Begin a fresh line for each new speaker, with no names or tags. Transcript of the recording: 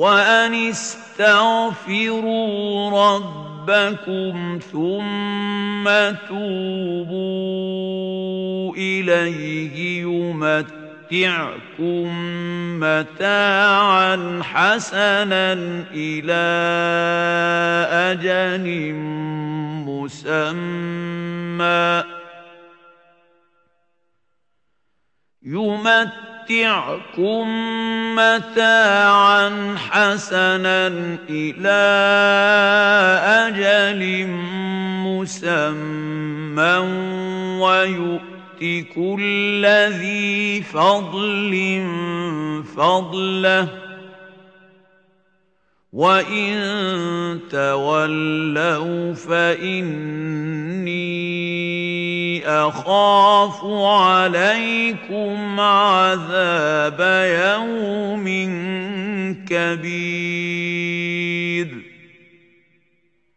وأن استغفروا ربكم ثم توبوا إليه يمتعكم متاعا حسنا إلى أجل مسمى متاعا حسنا إلى أجل مسمى ويؤت كل ذي فضل فضله وإن تولوا فإني أخاف عليكم عذاب يوم كبير